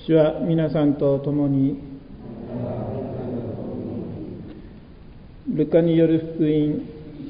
主は皆さんと共に。ルカによる福音。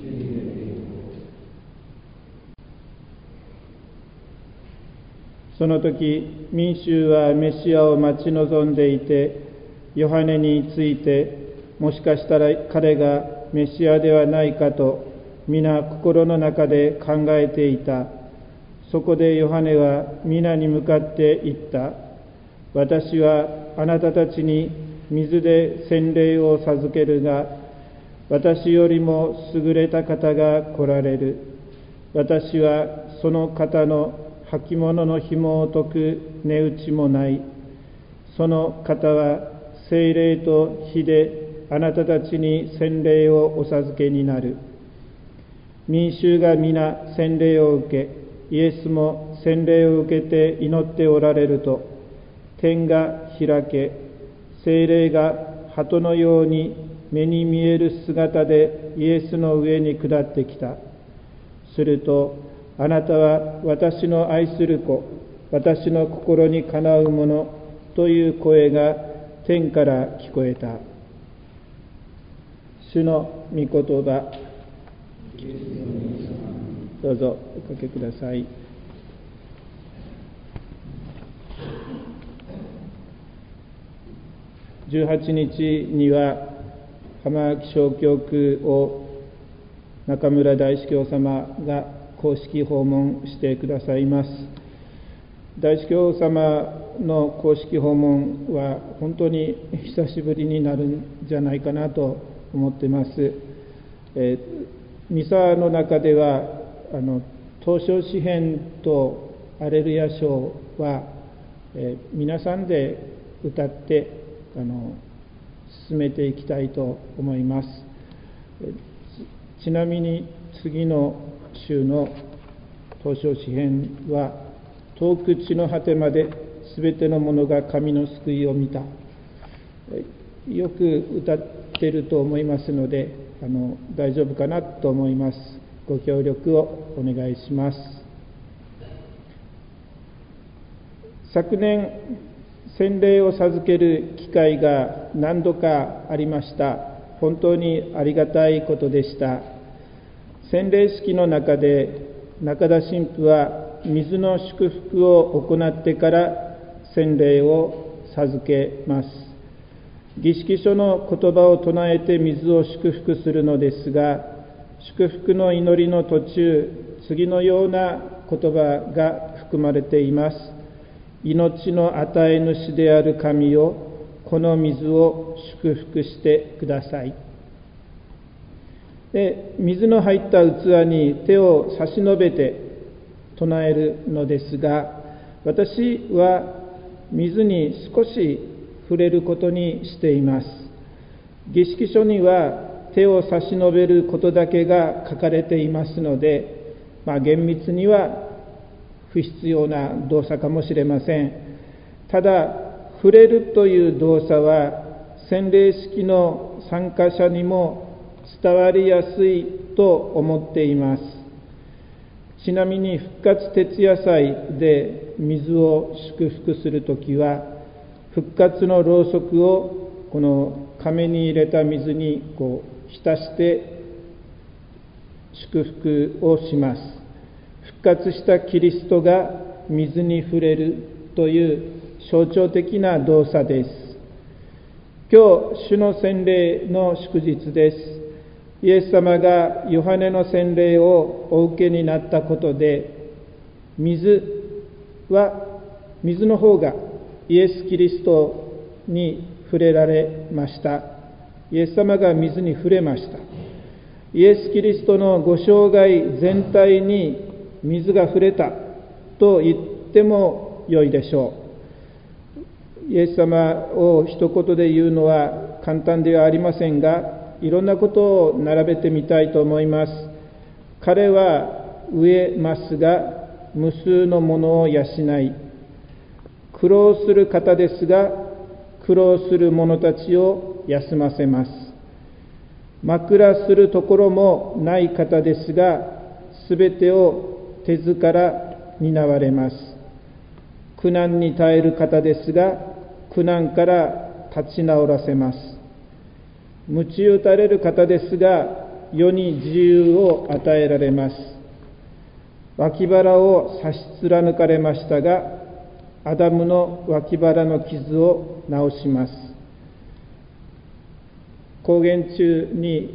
その時、民衆はメシアを待ち望んでいて、ヨハネについて、もしかしたら彼がメシアではないかと、皆心の中で考えていた。そこでヨハネは皆に向かって言った。私はあなたたちに水で洗礼を授けるが、私よりも優れた方が来られる。私はその方の履物の紐を解く値打ちもない。その方は聖霊と火であなたたちに洗礼をお授けになる。民衆が皆洗礼を受け、イエスも洗礼を受けて祈っておられると、天が開け、聖霊が鳩のように目に見える姿でイエスの上に下ってきた。すると、あなたは私の愛する子、私の心にかなうものという声が天から聞こえた。主の御言葉。どうぞおかけください。18日には浜脇小教区を中村大司教様が公式訪問してくださいます。大司教様の公式訪問は本当に久しぶりになるんじゃないかなと思っています。ミサの中では当初詩編とアレルヤ章は、皆さんで歌って進めていきたいと思います。ちなみに次の週の当初詩編は、遠く地の果てまですべてのものが神の救いを見た。よく歌っていると思いますので、大丈夫かなと思います。ご協力をお願いします。昨年、洗礼を授ける機会が何度かありました。本当にありがたいことでした。洗礼式の中で中田神父は水の祝福を行ってから洗礼を授けます。儀式書の言葉を唱えて水を祝福するのですが、祝福の祈りの途中、次のような言葉が含まれています。命の与え主である神よ、この水を祝福してください。で、水の入った器に手を差し伸べて唱えるのですが、私は水に少し触れることにしています。儀式書には手を差し伸べることだけが書かれていますので、厳密には不必要な動作かもしれません。ただ、触れるという動作は洗礼式の参加者にも伝わりやすいと思っています。ちなみに復活徹夜祭で水を祝福するときは、復活のろうそくをこの甕に入れた水に浸して祝福をします。復活したキリストが水に触れるという象徴的な動作です。今日、主の洗礼の祝日です。イエス様がヨハネの洗礼をお受けになったことで、水の方がイエス・キリストに触れられました。イエス様が水に触れました。イエス・キリストのご生涯全体に水が触れたと言ってもよいでしょう。イエス様を一言で言うのは簡単ではありませんが、いろんなことを並べてみたいと思います。彼は飢えますが無数のものを養い、苦労する方ですが苦労する者たちを休ませます。枕するところもない方ですが、すべてを手ずから担われます。 苦難に耐える方ですが、苦難から立ち直らせます。鞭打たれる方ですが、世に自由を与えられます。脇腹を刺し貫かれましたが、アダムの脇腹の傷を治します。講演中に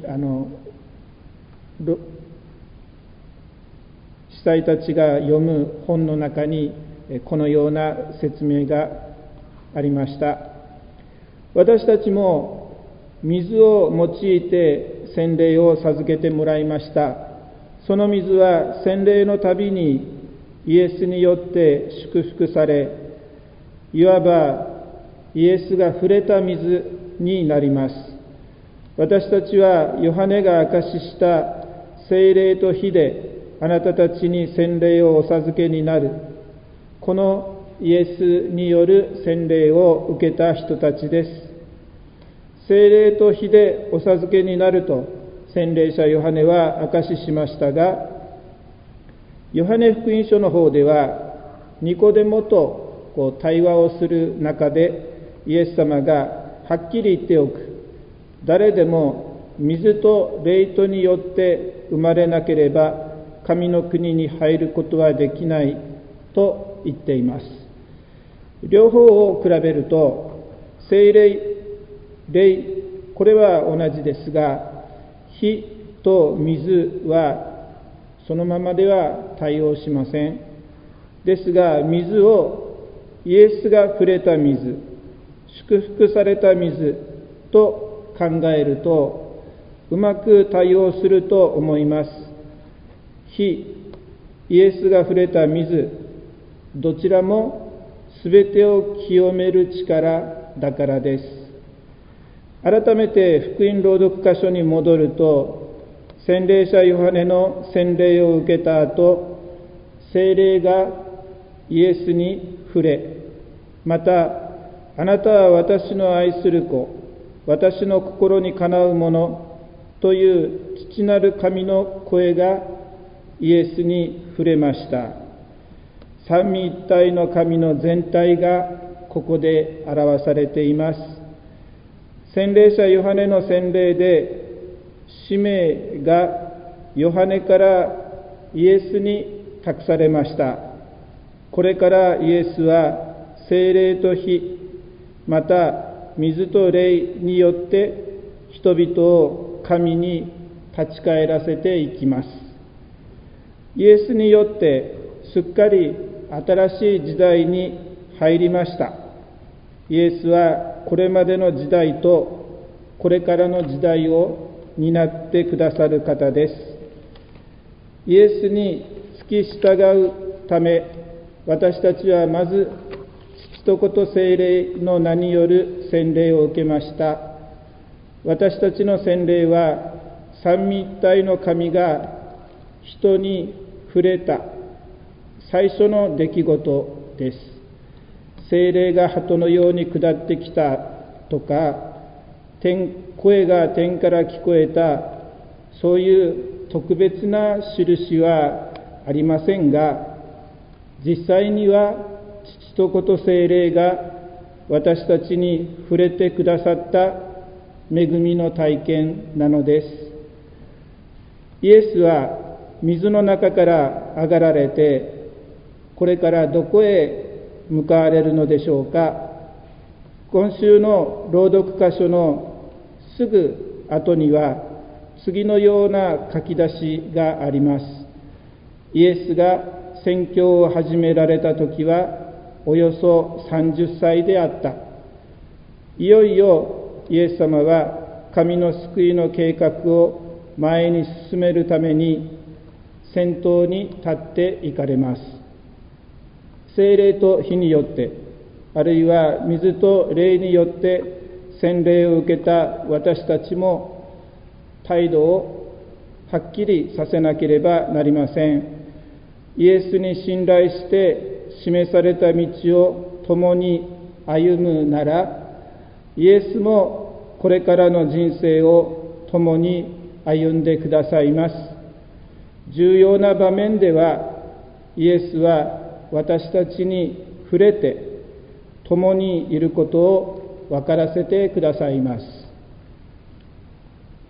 司祭たちが読む本の中にこのような説明がありました。私たちも水を用いて洗礼を授けてもらいました。その水は洗礼のたびにイエスによって祝福され、いわばイエスが触れた水になります。私たちはヨハネが証しした聖霊と火であなたたちに洗礼をお授けになる、このイエスによる洗礼を受けた人たちです。聖霊と火でお授けになると洗礼者ヨハネは証ししましたが、ヨハネ福音書の方ではニコデモと対話をする中でイエス様がはっきり言っておく、誰でも水と霊とによって生まれなければ神の国に入ることはできないと言っています。両方を比べると聖霊、霊、これは同じですが、火と水はそのままでは対応しません。ですが、水をイエスが触れた水、祝福された水と考えるとうまく対応すると思います。火、イエスが触れた水、どちらもすべてを清める力だからです。改めて福音朗読箇所に戻ると、洗礼者ヨハネの洗礼を受けた後、聖霊がイエスに触れ、またあなたは私の愛する子、私の心にかなうものという父なる神の声がイエスに触れました。三位一体の神の全体がここで表されています。洗礼者ヨハネの洗礼で使命がヨハネからイエスに託されました。これからイエスは聖霊と火、また水と霊によって人々を神に立ち返らせていきます。イエスによってすっかり新しい時代に入りました。イエスはこれまでの時代とこれからの時代を担ってくださる方です。イエスに付き従うため、私たちはまず父と子と聖霊の名による洗礼を受けました。私たちの洗礼は三位一体の神が人に触れた最初の出来事です。聖霊が鳩のように下ってきたとか、声が天から聞こえた、そういう特別な印はありませんが、実際には父と子と聖霊が私たちに触れてくださった恵みの体験なのです。イエスは水の中から上がられて、これからどこへ向かわれるのでしょうか。今週の朗読箇所のすぐ後には次のような書き出しがあります。イエスが宣教を始められた時はおよそ30歳であった。いよいよイエス様は神の救いの計画を前に進めるために先頭に立って行かれます。聖霊と火によって、あるいは水と霊によって洗礼を受けた私たちも態度をはっきりさせなければなりません。イエスに信頼して示された道を共に歩むなら、イエスもこれからの人生を共に歩んでくださいます。重要な場面ではイエスは私たちに触れて共にいることを分からせてくださいます。